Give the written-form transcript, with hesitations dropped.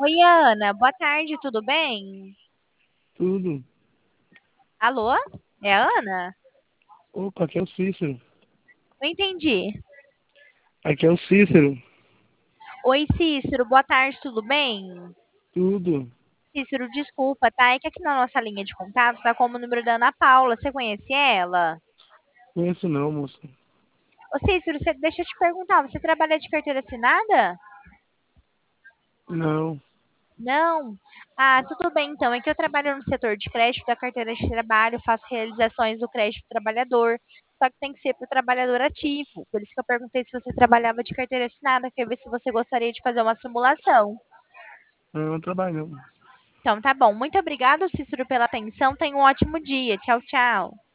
Oi, Ana, boa tarde, tudo bem? Tudo. Alô? É a Ana? Opa, aqui é o Cícero. Não entendi. Aqui é o Cícero. Oi, Cícero, boa tarde, tudo bem? Tudo. Cícero, desculpa, tá? É que aqui na nossa linha de contato tá como o número da Ana Paula, você conhece ela? Conheço não, moça. Ô, Cícero, deixa eu te perguntar, você trabalha de carteira assinada? Não. Não? Ah, tudo bem então. É que eu trabalho no setor de crédito da carteira de trabalho, faço realizações do crédito do trabalhador, só que tem que ser para o trabalhador ativo. Por isso que eu perguntei se você trabalhava de carteira assinada, quer ver se você gostaria de fazer uma simulação. Não trabalho não. Então, tá bom. Muito obrigada, Cícero, pela atenção. Tenha um ótimo dia. Tchau, tchau.